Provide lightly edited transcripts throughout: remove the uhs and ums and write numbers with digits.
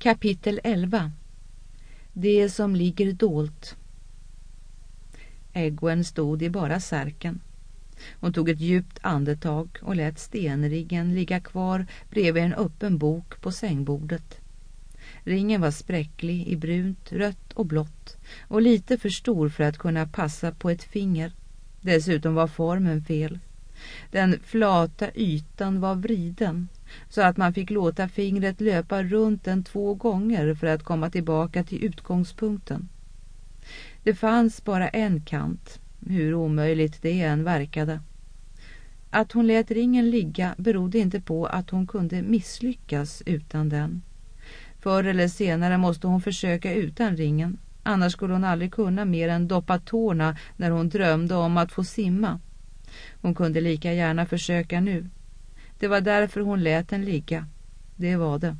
Kapitel 11. Det som ligger dolt. Egwene stod i bara särken. Hon tog ett djupt andetag och lät stenringen ligga kvar bredvid en öppen bok på sängbordet. Ringen var spräcklig i brunt, rött och blått och lite för stor för att kunna passa på ett finger. Dessutom var formen fel. Den flata ytan var vriden så att man fick låta fingret löpa runt den 2 gånger för att komma tillbaka till utgångspunkten. Det fanns bara en kant, hur omöjligt det än verkade. Att hon lät ringen ligga berodde inte på att hon kunde misslyckas utan den. Förr eller senare måste hon försöka utan ringen, annars skulle hon aldrig kunna mer än doppa tårna när hon drömde om att få simma. Hon kunde lika gärna försöka nu. Det var därför hon lät den ligga. Det var det.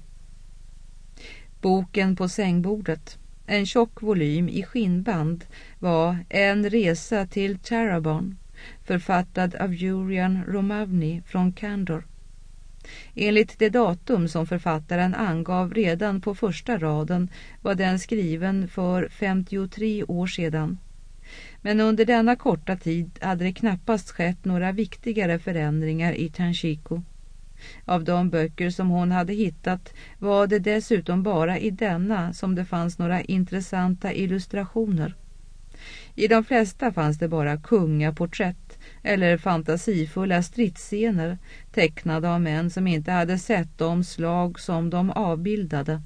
Boken på sängbordet, en tjock volym i skinnband, var En resa till Tarabon, författad av Julian Romavny från Kandor. Enligt det datum som författaren angav redan på första raden var den skriven för 53 år sedan. Men under denna korta tid hade det knappast skett några viktigare förändringar i Tanchico. Av de böcker som hon hade hittat var det dessutom bara i denna som det fanns några intressanta illustrationer. I de flesta fanns det bara kungaporträtt eller fantasifulla stridsscener tecknade av män som inte hade sett de slag som de avbildade.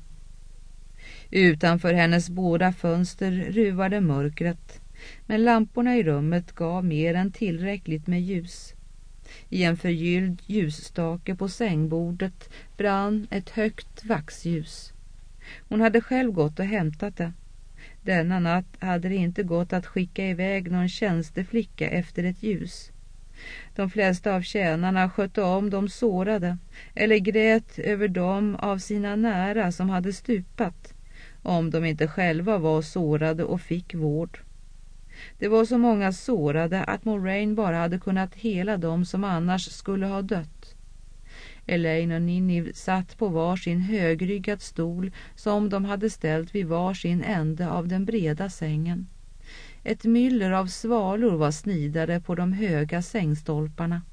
Utanför hennes båda fönster ruvade mörkret, men lamporna i rummet gav mer än tillräckligt med ljus. I en förgylld ljusstake på sängbordet brann ett högt vaxljus. Hon hade själv gått och hämtat det. Denna natt hade det inte gått att skicka iväg någon tjänsteflicka efter ett ljus. De flesta av tjänarna skötte om de sårade eller grät över dem av sina nära som hade stupat, om de inte själva var sårade och fick vård. Det var så många sårade att Moraine bara hade kunnat hela dem som annars skulle ha dött. Elaine och Ninnive satt på varsin högryggad stol som de hade ställt vid varsin ände av den breda sängen. Ett myller av svalor var snidade på de höga sängstolparna.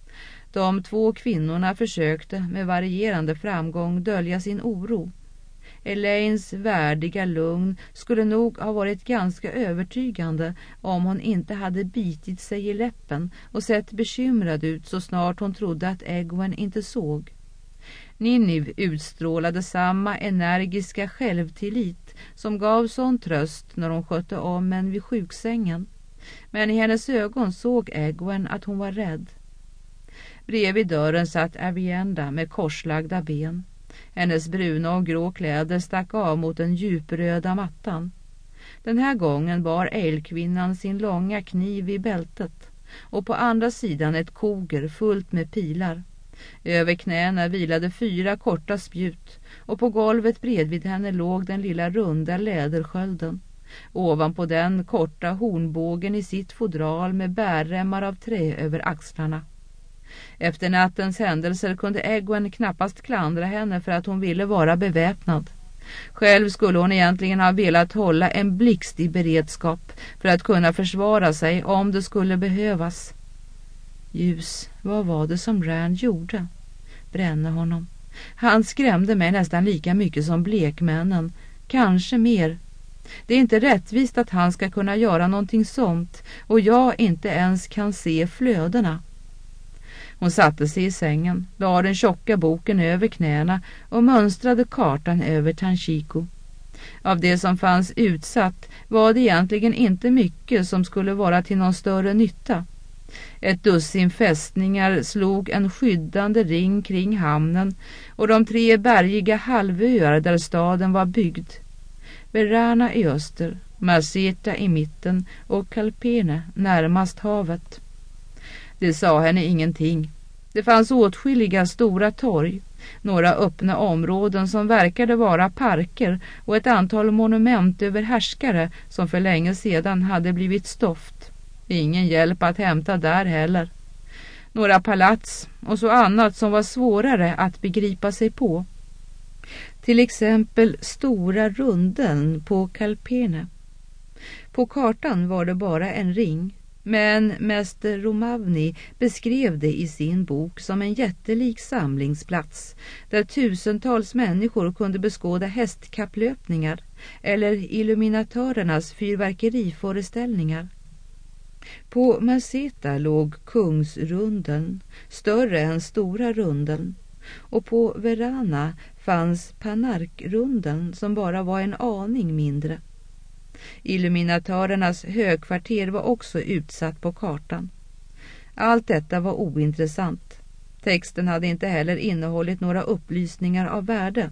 De 2 kvinnorna försökte med varierande framgång dölja sin oro. Elaines värdiga lugn skulle nog ha varit ganska övertygande om hon inte hade bitit sig i läppen och sett bekymrad ut så snart hon trodde att Egwene inte såg. Ninnive utstrålade samma energiska självtillit som gav sån tröst när hon skötte om en vid sjuksängen. Men i hennes ögon såg Egwene att hon var rädd. Bredvid dörren satt Avienda med korslagda ben. Hennes bruna och grå kläder stack av mot den djupröda mattan. Den här gången bar älgkvinnan sin långa kniv i bältet och på andra sidan ett koger fullt med pilar. Över knäna vilade 4 korta spjut och på golvet bredvid henne låg den lilla runda läderskölden. Ovanpå den korta hornbågen i sitt fodral med bärremmar av trä över axlarna. Efter nattens händelser kunde Egwene knappast klandra henne för att hon ville vara beväpnad. Själv skulle hon egentligen ha velat hålla en blixt i beredskap för att kunna försvara sig om det skulle behövas. Ljus, vad var det som Rand gjorde? Bränna honom. Han skrämde mig nästan lika mycket som blekmännen, kanske mer. Det är inte rättvist att han ska kunna göra någonting sånt och jag inte ens kan se flödena. Hon satte sig i sängen, la den tjocka boken över knäna och mönstrade kartan över Tanchico. Av det som fanns utsatt var det egentligen inte mycket som skulle vara till någon större nytta. Ett dussin fästningar slog en skyddande ring kring hamnen och de 3 bergiga halvöar där staden var byggd. Verana i öster, Maceta i mitten och Calpene närmast havet. Det sa henne ingenting. Det fanns åtskilliga stora torg, några öppna områden som verkade vara parker och ett antal monument över härskare som för länge sedan hade blivit stoft. Ingen hjälp att hämta där heller. Några palats och så annat som var svårare att begripa sig på. Till exempel Stora runden på Kalpene. På kartan var det bara en ring, men mäster Romavny beskrev det i sin bok som en jättelik samlingsplats där tusentals människor kunde beskåda hästkapplöpningar eller illuminatörernas fyrverkeriföreställningar. På Meseta låg Kungsrunden, större än Stora runden, och på Verana fanns Panarkrunden som bara var en aning mindre. Illuminatörernas högkvarter var också utsatt på kartan. Allt detta var ointressant. Texten hade inte heller innehållit några upplysningar av värde.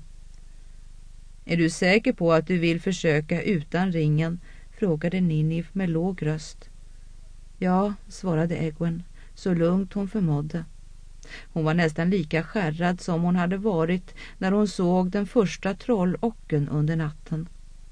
Är du säker på att du vill försöka utan ringen? Frågade Nineve med låg röst. Ja, svarade Egwene, så lugnt hon förmådde. Hon var nästan lika skärrad som hon hade varit när hon såg den första trollocken under natten.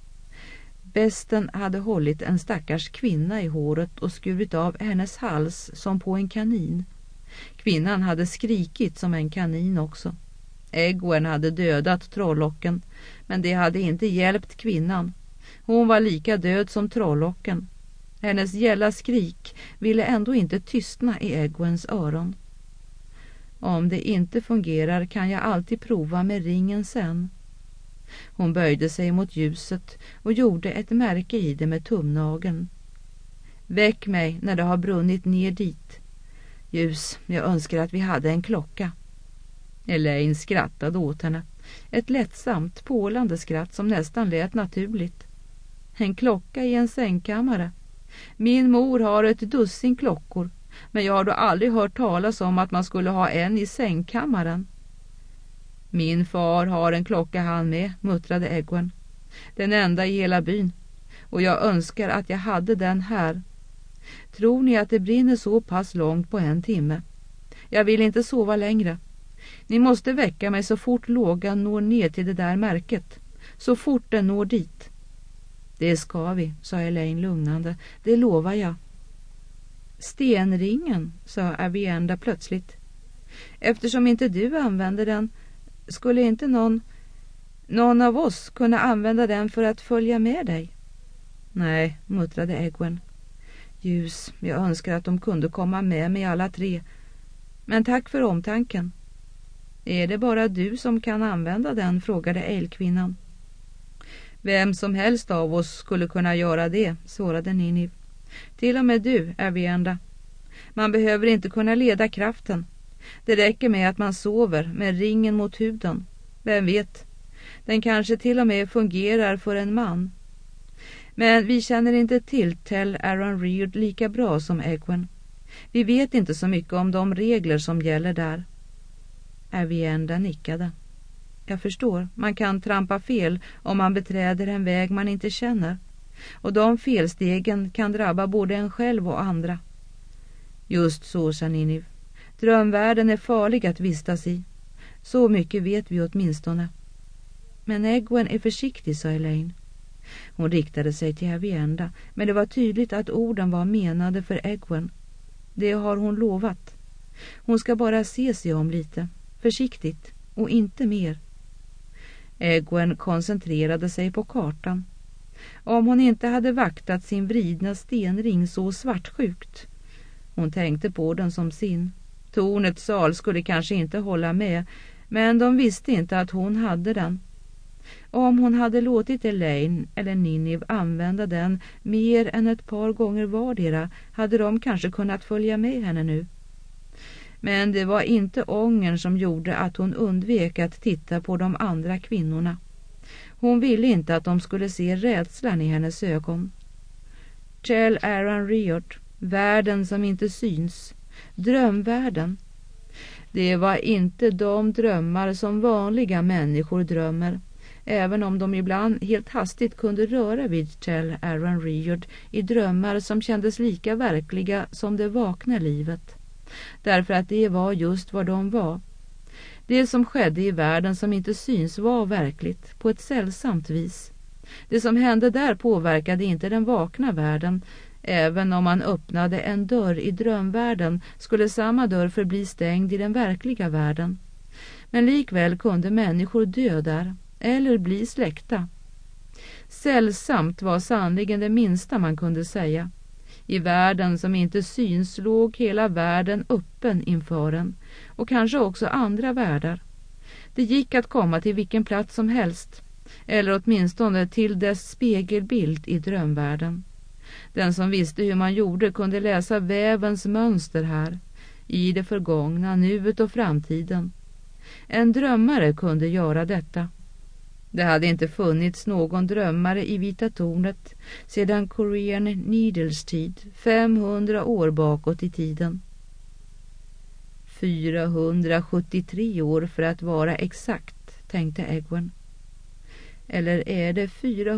Besten hade hållit en stackars kvinna i håret och skurit av hennes hals som på en kanin. Kvinnan hade skrikit som en kanin också. Egwene hade dödat trollocken, men det hade inte hjälpt kvinnan. Hon var lika död som trollocken. Hennes gälla skrik ville ändå inte tystna i Egwenes öron. Om det inte fungerar kan jag alltid prova med ringen sen. Hon böjde sig mot ljuset och gjorde ett märke i det med tumnageln. Väck mig när det har brunnit ner dit. Ljus, jag önskar att vi hade en klocka. Elaine skrattade åt henne. Ett lättsamt, pålande skratt som nästan lät naturligt. En klocka i en sängkammare. Min mor har ett dussin klockor, men jag har då aldrig hört talas om att man skulle ha en i sängkammaren. Min far har en klocka han med, muttrade Egwene. Den enda i hela byn. Och jag önskar att jag hade den här. Tror ni att det brinner så pass långt på en timme? Jag vill inte sova längre. Ni måste väcka mig så fort lågan når ner till det där märket. Så fort den når dit. Det ska vi, sa Elaine lugnande. Det lovar jag. Stenringen, sa Avienda plötsligt. Eftersom inte du använder den, skulle inte någon av oss kunna använda den för att följa med dig? Nej, muttrade Egwene. Ljus, jag önskar att de kunde komma med mig alla tre. Men tack för omtanken. Är det bara du som kan använda den, frågade älgkvinnan. Vem som helst av oss skulle kunna göra det, svarade Nineve. Till och med du, Avienda. Man behöver inte kunna leda kraften. Det räcker med att man sover med ringen mot huden. Vem vet? Den kanske till och med fungerar för en man. Men vi känner inte till Tell Aaron Reard lika bra som Egwene. Vi vet inte så mycket om de regler som gäller där. Avienda nickade. Jag förstår, man kan trampa fel om man beträder en väg man inte känner. Och de felstegen kan drabba både en själv och andra. Just så, sa Nineve. Drömvärlden är farlig att vistas i. Så mycket vet vi åtminstone. Men Egwene är försiktig, sa Elaine. Hon riktade sig till Avienda, men det var tydligt att orden var menade för Egwene. Det har hon lovat. Hon ska bara se sig om lite, försiktigt och inte mer. Egwene koncentrerade sig på kartan. Om hon inte hade vaktat sin vridna stenring så svartsjukt. Hon tänkte på den som sin. Tornets sal skulle kanske inte hålla med, men de visste inte att hon hade den. Om hon hade låtit Elaine eller Nineve använda den mer än ett par gånger vardera hade de kanske kunnat följa med henne nu. Men det var inte ångern som gjorde att hon undvek att titta på de andra kvinnorna. Hon ville inte att de skulle se rädslan i hennes ögon. Tell Aaron Reard, världen som inte syns, drömvärlden. Det var inte de drömmar som vanliga människor drömmer, även om de ibland helt hastigt kunde röra vid Tell Aaron Reard i drömmar som kändes lika verkliga som det vakna livet. Därför att det var just vad de var. Det som skedde i världen som inte syns var verkligt, på ett sällsamt vis. Det som hände där påverkade inte den vakna världen. Även om man öppnade en dörr i drömvärlden skulle samma dörr förbli stängd i den verkliga världen. Men likväl kunde människor dö där, eller bli släkta. Sällsamt var sannligen det minsta man kunde säga. I världen som inte syns låg hela världen öppen inför en, och kanske också andra världar. Det gick att komma till vilken plats som helst, eller åtminstone till dess spegelbild i drömvärlden. Den som visste hur man gjorde kunde läsa vävens mönster här, i det förgångna, nuet och framtiden. En drömmare kunde göra detta. Det hade inte funnits någon drömmare i Vita tornet sedan Korean Needles tid, 500 år bakåt i tiden. 473 år för att vara exakt, tänkte Egwene. Eller är det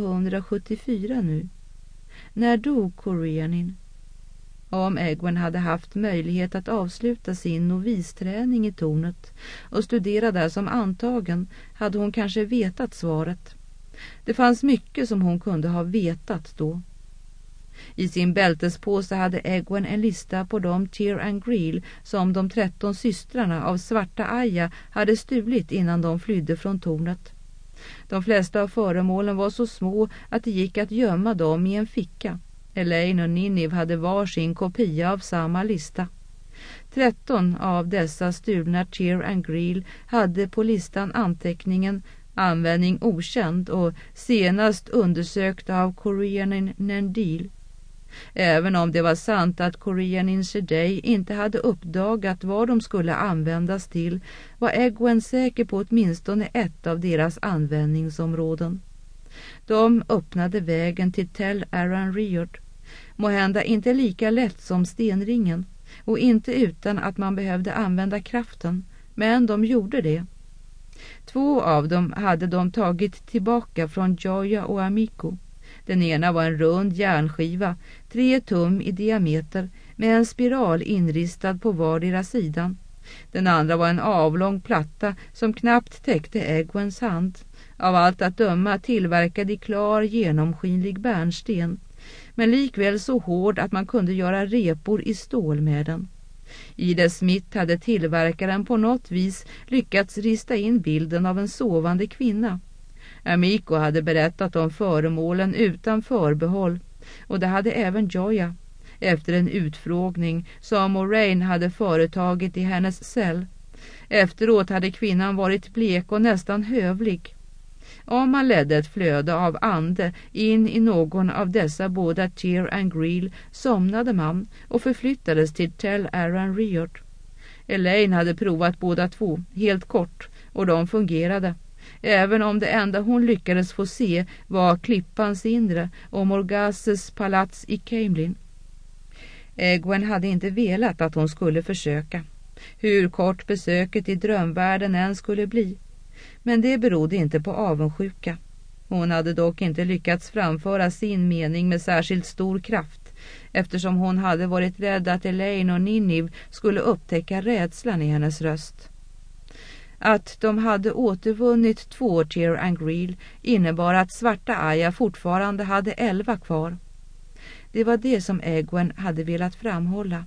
474 nu? När dog Koreanin? Om Egwene hade haft möjlighet att avsluta sin novisträning i tornet och studera där som antagen hade hon kanske vetat svaret. Det fanns mycket som hon kunde ha vetat då. I sin bältespåse hade Egwene en lista på de Tyr and Greel som de 13 systrarna av Svarta Aya hade stulit innan de flydde från tornet. De flesta av föremålen var så små att det gick att gömma dem i en ficka. Elaine och Nineve hade var sin kopia av samma lista. 13 av dessa stulna Tyr and Greel hade på listan anteckningen användning okänd och senast undersökt av Koreanin Nendil. Även om det var sant att Koreanin Shedai inte hade uppdagat vad de skulle användas till, var Egwene säker på åtminstone ett av deras användningsområden. De öppnade vägen till Tel Aran Riord, måhända inte lika lätt som stenringen och inte utan att man behövde använda kraften, men de gjorde det. 2 av dem hade de tagit tillbaka från Joya och Amiko. Den ena var en rund järnskiva, 3 tum i diameter, med en spiral inristad på vardera sidan. Den andra var en avlång platta som knappt täckte Egwenes hand, av allt att döma tillverkad i klar genomskinlig bärnsten, men likväl så hård att man kunde göra repor i stål med den. I dess mitt hade tillverkaren på något vis lyckats rista in bilden av en sovande kvinna. Amiko hade berättat om föremålen utan förbehåll, och det hade även Joya, efter en utfrågning som Moraine hade företagit i hennes cell. Efteråt hade kvinnan varit blek och nästan hövlig. Om man ledde ett flöde av ande in i någon av dessa båda Tyr and Greel somnade man och förflyttades till Tel Aran Riord. Elaine hade provat båda 2, helt kort, och de fungerade. Även om det enda hon lyckades få se var klippans inre och Morgases palats i Camelin. Egwene hade inte velat att hon skulle försöka, hur kort besöket i drömvärlden än skulle bli. Men det berodde inte på avundsjuka. Hon hade dock inte lyckats framföra sin mening med särskilt stor kraft, eftersom hon hade varit rädd att Elaine och Nineve skulle upptäcka rädslan i hennes röst. Att de hade återvunnit 2 Tyr and Greel innebar att Svarta Aya fortfarande hade 11 kvar. Det var det som Egwene hade velat framhålla.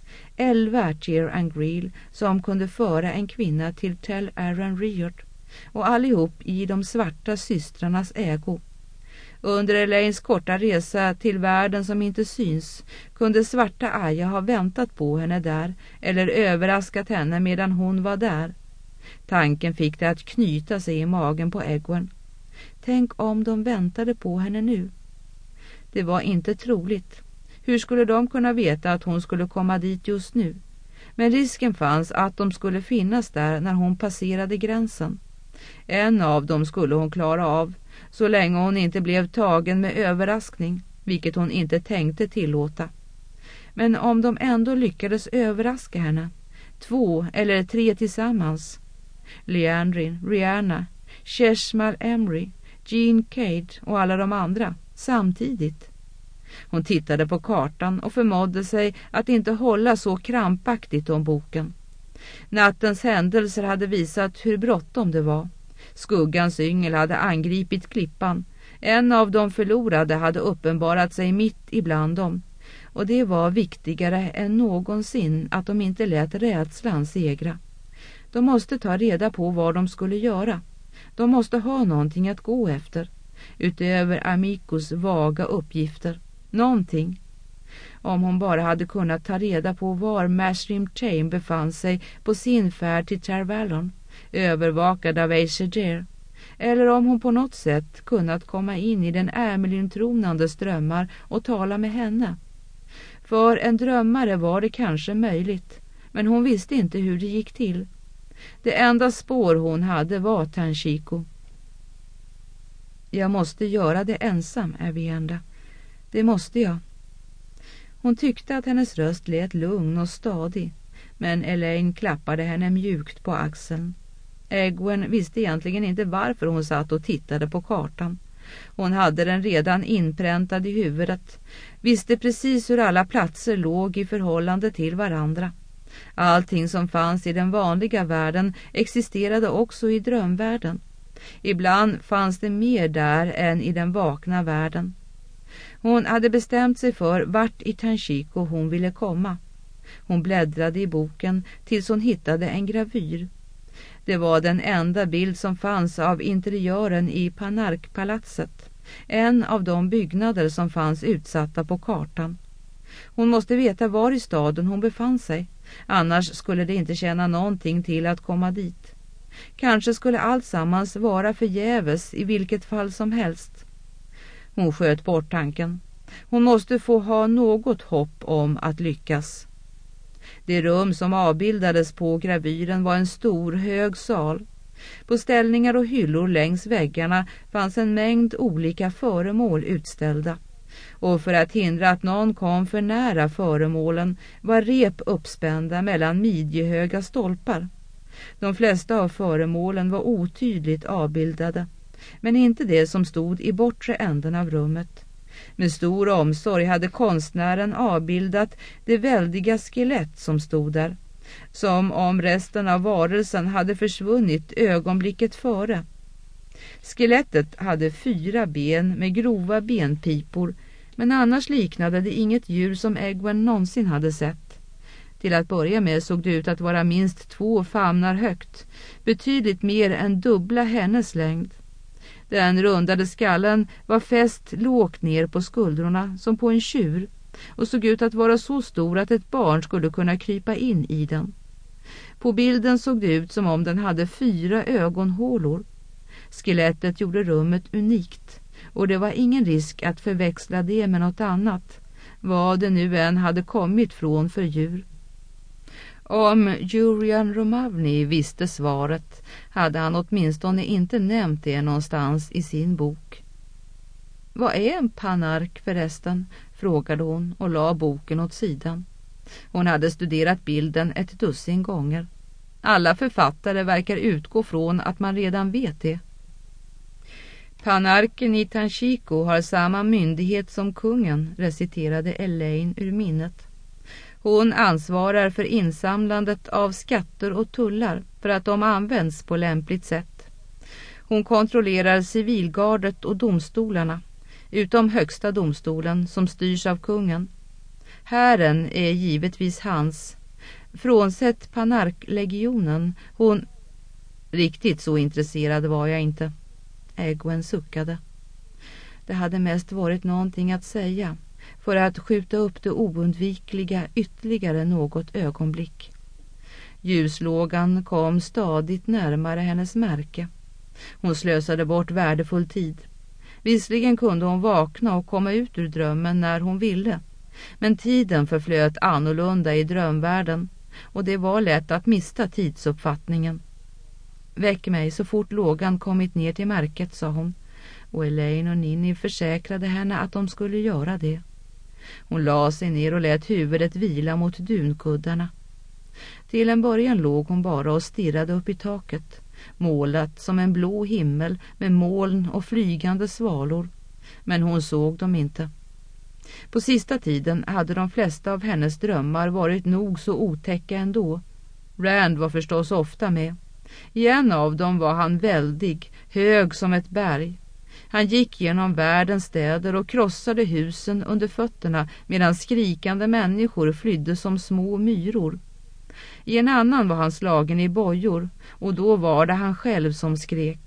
11 Tyr and Greel som kunde föra en kvinna till Tel Aran Riord, och allihop i de svarta systrarnas ägo. Under Elaines korta resa till världen som inte syns kunde Svarta Aya ha väntat på henne där eller överraskat henne medan hon var där. Tanken fick det att knyta sig i magen på Egwene. Tänk om de väntade på henne nu. Det var inte troligt. Hur skulle de kunna veta att hon skulle komma dit just nu? Men risken fanns att de skulle finnas där när hon passerade gränsen. En av dem skulle hon klara av, så länge hon inte blev tagen med överraskning, vilket hon inte tänkte tillåta. Men om de ändå lyckades överraska henne, 2 eller 3 tillsammans, Leandrin, Rihanna, Cheshmal Emry, Jean Cade och alla de andra, samtidigt. Hon tittade på kartan och förmådde sig att inte hålla så krampaktigt om boken. Nattens händelser hade visat hur bråttom det var. Skuggans yngel hade angripit klippan. En av de förlorade hade uppenbarat sig mitt ibland dem. Och det var viktigare än någonsin att de inte lät rädslan segra. De måste ta reda på vad de skulle göra. De måste ha någonting att gå efter, utöver Amikos vaga uppgifter. Någonting. Om hon bara hade kunnat ta reda på var Mashrim Chain befann sig på sin färd till Tarvalon, övervakad av Aesir, eller om hon på något sätt kunnat komma in i den Amelin-tronandes drömmar och tala med henne. För en drömmare var det kanske möjligt, men hon visste inte hur det gick till. Det enda spår hon hade var Tanshiko. Jag måste göra det ensam, Avienda. Det måste jag. Hon tyckte att hennes röst lät lugn och stadig, men Elaine klappade henne mjukt på axeln. Egwene visste egentligen inte varför hon satt och tittade på kartan. Hon hade den redan inpräntad i huvudet, visste precis hur alla platser låg i förhållande till varandra. Allting som fanns i den vanliga världen existerade också i drömvärlden. Ibland fanns det mer där än i den vakna världen. Hon hade bestämt sig för vart i Tanshiko hon ville komma. Hon bläddrade i boken tills hon hittade en gravyr. Det var den enda bild som fanns av interiören i Panarkpalatset, en av de byggnader som fanns utsatta på kartan. Hon måste veta var i staden hon befann sig, annars skulle det inte tjäna någonting till att komma dit. Kanske skulle alltsammans vara förgäves i vilket fall som helst. Hon sköt bort tanken. Hon måste få ha något hopp om att lyckas. Det rum som avbildades på gravyren var en stor hög sal. På ställningar och hyllor längs väggarna fanns en mängd olika föremål utställda. Och för att hindra att någon kom för nära föremålen var rep uppspända mellan midjehöga stolpar. De flesta av föremålen var otydligt avbildade, men inte det som stod i bortre änden av rummet. Med stor omsorg hade konstnären avbildat det väldiga skelett som stod där, som om resten av varelsen hade försvunnit ögonblicket före. Skelettet hade 4 ben med grova benpipor, men annars liknade det inget djur som Egwene någonsin hade sett. Till att börja med såg det ut att vara minst 2 famnar högt, betydligt mer än dubbla hennes längd. Den rundade skallen var fäst lågt ner på skuldrorna som på en tjur och såg ut att vara så stor att ett barn skulle kunna krypa in i den. På bilden såg det ut som om den hade 4 ögonhålor. Skelettet gjorde rummet unikt, och det var ingen risk att förväxla det med något annat, vad det nu än hade kommit från för djur. Om Jurian Romavny visste svaret hade han åtminstone inte nämnt det någonstans i sin bok. Vad är en panark förresten? Frågade hon och la boken åt sidan. Hon hade studerat bilden 12 gånger. Alla författare verkar utgå från att man redan vet det. Panarken i Tanshiko har samma myndighet som kungen, reciterade Elaine ur minnet. Hon ansvarar för insamlandet av skatter och tullar för att de används på lämpligt sätt. Hon kontrollerar civilgardet och domstolarna, utom högsta domstolen som styrs av kungen. Hären är givetvis hans. Frånsett Panark-legionen, hon... Riktigt så intresserad var jag inte. Egwene suckade. Det hade mest varit någonting att säga, för att skjuta upp det oundvikliga ytterligare något ögonblick. Ljuslågan kom stadigt närmare hennes märke. Hon slösade bort värdefull tid. Visserligen kunde hon vakna och komma ut ur drömmen när hon ville, men tiden förflöt annorlunda i drömvärlden, och det var lätt att mista tidsuppfattningen. Väck mig så fort lågan kommit ner till märket, sa hon, och Elaine och Ninni försäkrade henne att de skulle göra det. Hon la sig ner och lät huvudet vila mot dunkuddarna. Till en början låg hon bara och stirrade upp i taket, målat som en blå himmel med moln och flygande svalor, men hon såg dem inte. På sista tiden hade de flesta av hennes drömmar varit nog så otäcka ändå. Rand var förstås ofta med. I en av dem var han väldig, hög som ett berg. Han gick genom världens städer och krossade husen under fötterna medan skrikande människor flydde som små myror. I en annan var han slagen i bojor, och då var det han själv som skrek.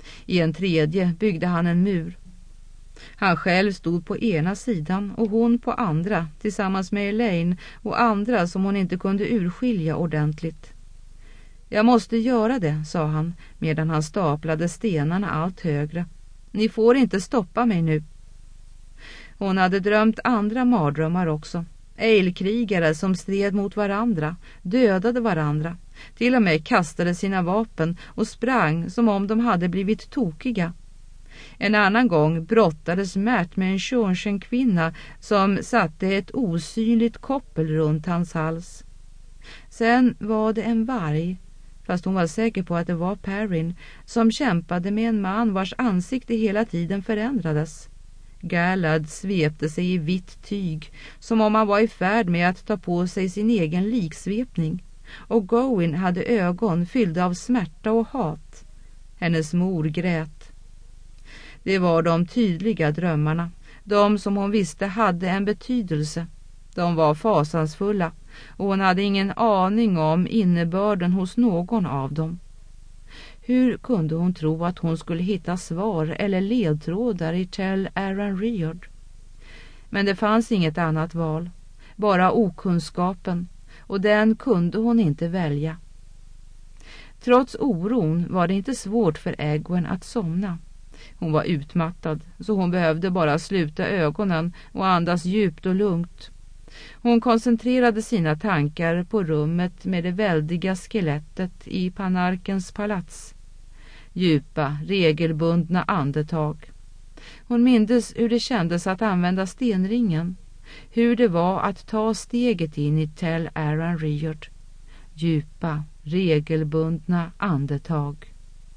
I en tredje byggde han en mur. Han själv stod på ena sidan och hon på andra tillsammans med Elaine och andra som hon inte kunde urskilja ordentligt. Jag måste göra det, sa han medan han staplade stenarna allt högre. Ni får inte stoppa mig nu. Hon hade drömt andra mardrömmar också. Eilkrigare som stred mot varandra, dödade varandra, till och med kastade sina vapen och sprang som om de hade blivit tokiga. En annan gång brottades Märt med en Shornshen-kvinna som satte ett osynligt koppel runt hans hals. Sen var det en varg, fast hon var säker på att det var Perrin, som kämpade med en man vars ansikte hela tiden förändrades. Galad svepte sig i vitt tyg som om han var i färd med att ta på sig sin egen liksvepning, och Gawain hade ögon fyllda av smärta och hat. Hennes mor grät. Det var de tydliga drömmarna, de som hon visste hade en betydelse. De var fasansfulla och hon hade ingen aning om innebörden hos någon av dem. Hur kunde hon tro att hon skulle hitta svar eller ledtrådar i Tell Aran'rhiod? Men det fanns inget annat val, bara okunskapen, och den kunde hon inte välja. Trots oron var det inte svårt för Egwene att somna. Hon var utmattad, så hon behövde bara sluta ögonen och andas djupt och lugnt. Hon koncentrerade sina tankar på rummet med det väldiga skelettet i Panarkens palats. Djupa, regelbundna andetag. Hon mindes hur det kändes att använda stenringen, hur det var att ta steget in i Tell Aran'rhiod. Djupa, regelbundna andetag.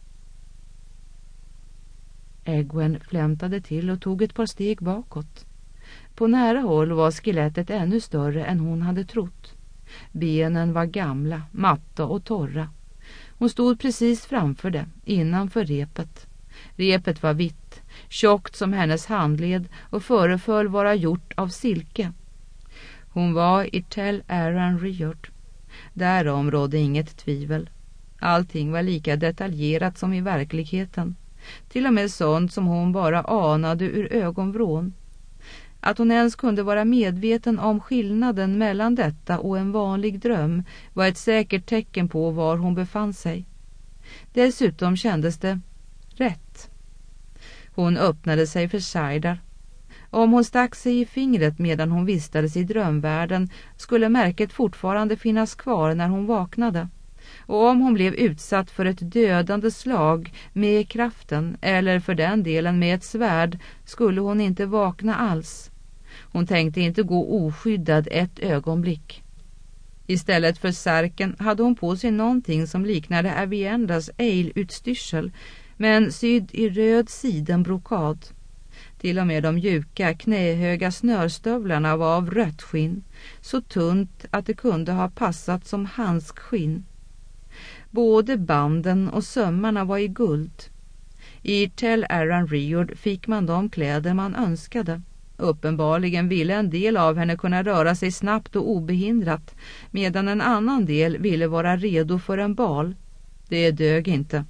Egwene flämtade till och tog ett par steg bakåt. På nära håll var skelettet ännu större än hon hade trott. Benen var gamla, matta och torra. Hon stod precis framför det, innanför repet. Repet var vitt, tjockt som hennes handled och föreföll vara gjort av silke. Hon var i Tell Aran'rhiod. Därom rådde inget tvivel. Allting var lika detaljerat som i verkligheten. Till och med sånt som hon bara anade ur ögonvrån. Att hon ens kunde vara medveten om skillnaden mellan detta och en vanlig dröm var ett säkert tecken på var hon befann sig. Dessutom kändes det rätt. Hon öppnade sig för Saidar. Om hon stack sig i fingret medan hon vistades i drömvärlden skulle märket fortfarande finnas kvar när hon vaknade. Och om hon blev utsatt för ett dödande slag med kraften eller för den delen med ett svärd skulle hon inte vakna alls. Hon tänkte inte gå oskyddad ett ögonblick. Istället för särken hade hon på sig någonting som liknade Aviendas eilutstyrsel, men sydd i röd sidenbrokad. Till och med de mjuka, knähöga snörstövlarna var av rött skinn, så tunt att det kunde ha passat som handskskinn. Både banden och sömmarna var i guld. I Tell Aran'rhiod fick man de kläder man önskade. Uppenbarligen ville en del av henne kunna röra sig snabbt och obehindrat, medan en annan del ville vara redo för en bal. Det dög inte.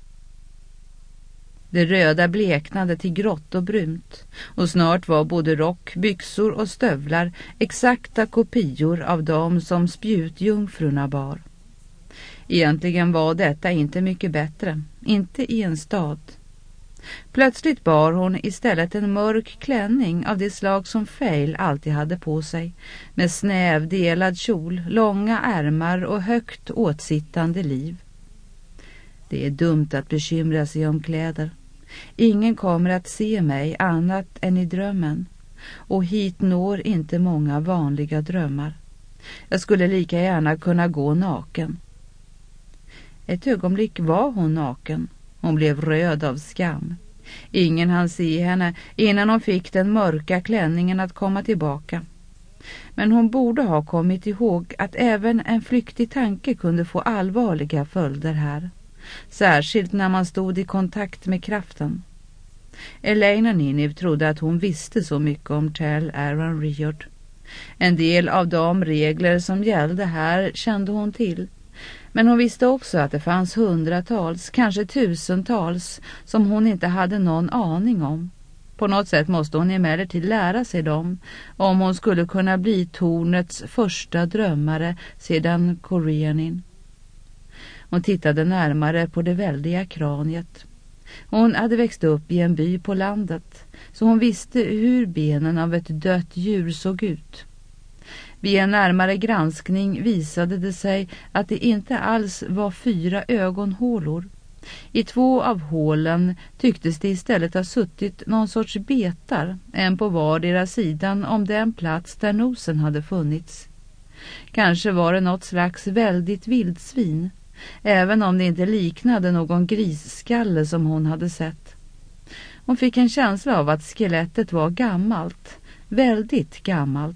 Det röda bleknade till grått och brunt, och snart var både rock, byxor och stövlar exakta kopior av dem som spjutjungfrurna bar. Egentligen var detta inte mycket bättre, inte i en stad. Plötsligt bar hon istället en mörk klänning av det slag som Fail alltid hade på sig, med snäv delad kjol, långa ärmar och högt åtsittande liv. Det är dumt att bekymra sig om kläder. Ingen kommer att se mig annat än i drömmen, och hit når inte många vanliga drömmar. Jag skulle lika gärna kunna gå naken. Ett ögonblick var hon naken. Hon blev röd av skam. Ingen hann se henne innan hon fick den mörka klänningen att komma tillbaka. Men hon borde ha kommit ihåg att även en flyktig tanke kunde få allvarliga följder här. Särskilt när man stod i kontakt med kraften. Elaine och Nineve trodde att hon visste så mycket om Tell Aran'rhiod. En del av de regler som gällde här kände hon till. Men hon visste också att det fanns hundratals, kanske tusentals, som hon inte hade någon aning om. På något sätt måste hon emellertid lära sig dem, om hon skulle kunna bli tornets första drömmare sedan Koreanin. Hon tittade närmare på det väldiga kraniet. Hon hade växt upp i en by på landet, så hon visste hur benen av ett dött djur såg ut. Vid en närmare granskning visade det sig att det inte alls var 4 ögonhålor. I 2 av hålen tycktes det istället ha suttit någon sorts betar, en på vardera sidan om den plats där nosen hade funnits. Kanske var det något slags väldigt vildsvin, även om det inte liknade någon grisskalle som hon hade sett. Hon fick en känsla av att skelettet var gammalt, väldigt gammalt.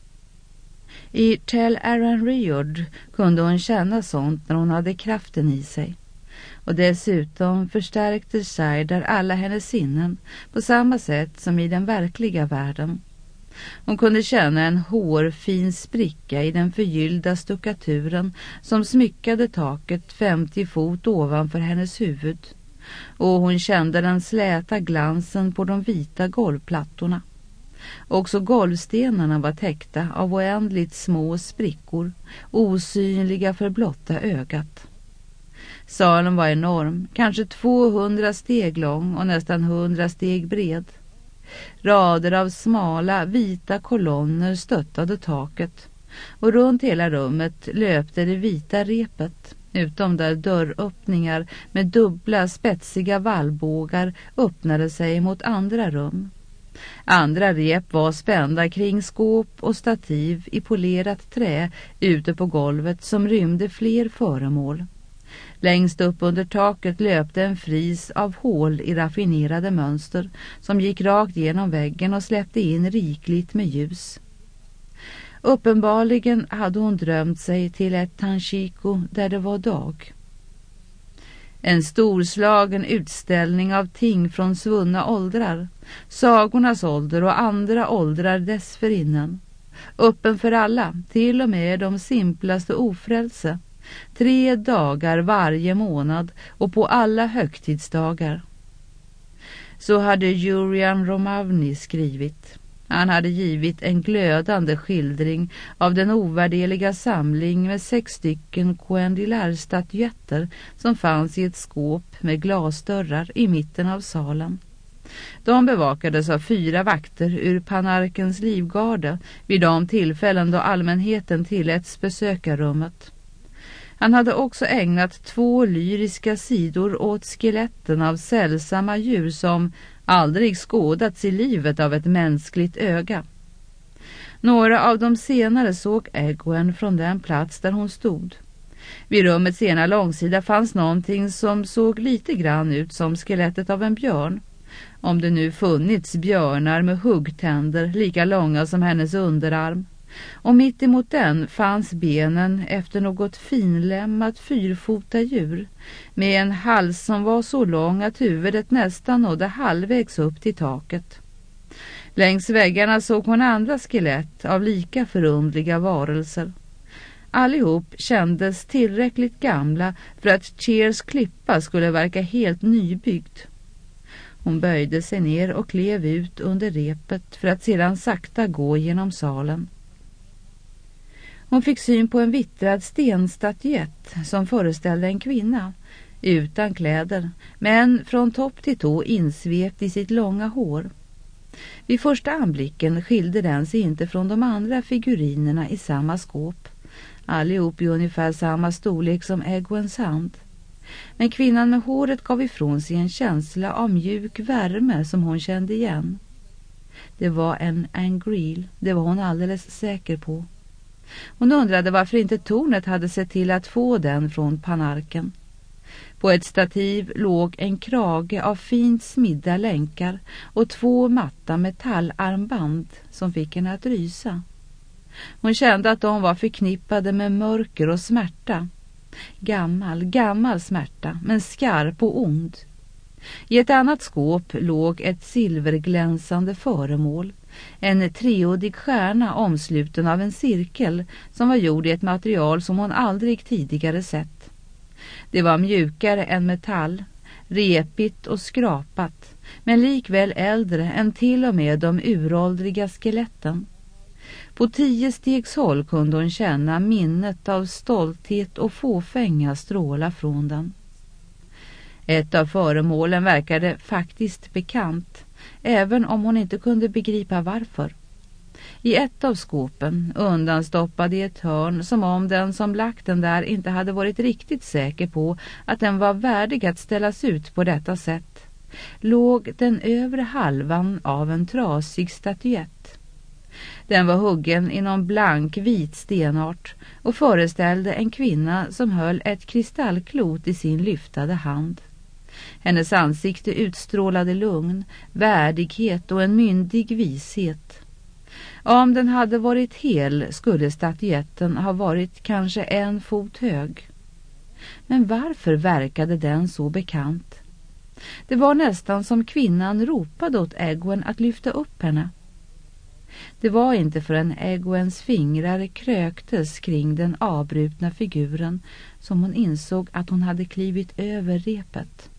I Tell Aaron Riord kunde hon känna sånt när hon hade kraften i sig. Och dessutom förstärkte Saidar alla hennes sinnen på samma sätt som i den verkliga världen. Hon kunde känna en hårfin spricka i den förgyllda stuckaturen som smyckade taket 50 fot ovanför hennes huvud. Och hon kände den släta glansen på de vita golvplattorna. Också golvstenarna var täckta av oändligt små sprickor, osynliga för blotta ögat. Salen var enorm, kanske 200 steg lång och nästan 100 steg bred. Rader av smala, vita kolonner stöttade taket och runt hela rummet löpte det vita repet, utom där dörröppningar med dubbla spetsiga vallbågar öppnade sig mot andra rum. Andra rep var spända kring skåp och stativ i polerat trä ute på golvet som rymde fler föremål. Längst upp under taket löpte en fris av hål i raffinerade mönster som gick rakt genom väggen och släppte in rikligt med ljus. Uppenbarligen hade hon drömt sig till ett Tanshiko där det var dag. En storslagen utställning av ting från svunna åldrar, sagornas ålder och andra åldrar dessförinnan. Öppen för alla, till och med de simplaste ofrälse. 3 dagar varje månad och på alla högtidsdagar. Så hade Julian Romavny skrivit. Han hade givit en glödande skildring av den ovärdeliga samling med 6 stycken Coendilar-statyetter som fanns i ett skåp med glasdörrar i mitten av salen. De bevakades av 4 vakter ur Panarkens livgarde vid de tillfällen då allmänheten tilläts besöka rummet. Han hade också ägnat 2 lyriska sidor åt skeletten av sällsamma djur som aldrig skådats i livet av ett mänskligt öga. Några av de senare såg Egwene från den plats där hon stod. Vid rummets ena långsida fanns någonting som såg lite grann ut som skelettet av en björn. Om det nu funnits björnar med huggtänder lika långa som hennes underarm. Och mitt emot den fanns benen efter något finlämmat 4-fota djur med en hals som var så lång att huvudet nästan nådde halvvägs upp till taket. Längs väggarna såg hon andra skelett av lika förundliga varelser. Allihop kändes tillräckligt gamla för att Cheers klippa skulle verka helt nybyggd. Hon böjde sig ner och klev ut under repet för att sedan sakta gå genom salen. Hon fick syn på en vittrad stenstatyett som föreställde en kvinna, utan kläder, men från topp till tå insvept i sitt långa hår. Vid första anblicken skilde den sig inte från de andra figurinerna i samma skåp, allihop i ungefär samma storlek som Egwenes hand. Men kvinnan med håret gav ifrån sig en känsla av mjuk värme som hon kände igen. Det var en Angril, det var hon alldeles säker på. Hon undrade varför inte tornet hade sett till att få den från Panarken. På ett stativ låg en krage av fint smidda länkar och 2 matta metallarmband som fick henne att rysa. Hon kände att de var förknippade med mörker och smärta. Gammal smärta, men skarp och ond. I ett annat skåp låg ett silverglänsande föremål, en treådig stjärna omsluten av en cirkel som var gjord i ett material som hon aldrig tidigare sett. Det var mjukare än metall, repigt och skrapat, men likväl äldre än till och med de uråldriga skeletten. På 10 stegs håll kunde hon känna minnet av stolthet och fåfänga stråla från den. Ett av föremålen verkade faktiskt bekant, även om hon inte kunde begripa varför. I ett av skåpen, undanstoppad i ett hörn, som om den som lagt den där inte hade varit riktigt säker på att den var värdig att ställas ut på detta sätt, låg den övre halvan av en trasig statyett. Den var huggen i någon blank vit stenart och föreställde en kvinna som höll ett kristallklot i sin lyftade hand. Hennes ansikte utstrålade lugn, värdighet och en myndig vishet. Om den hade varit hel skulle statyetten ha varit kanske 1 fot hög. Men varför verkade den så bekant? Det var nästan som kvinnan ropade åt Egwene att lyfta upp henne. Det var inte förrän Egwenes fingrar kröktes kring den avbrutna figuren som hon insåg att hon hade klivit över repet.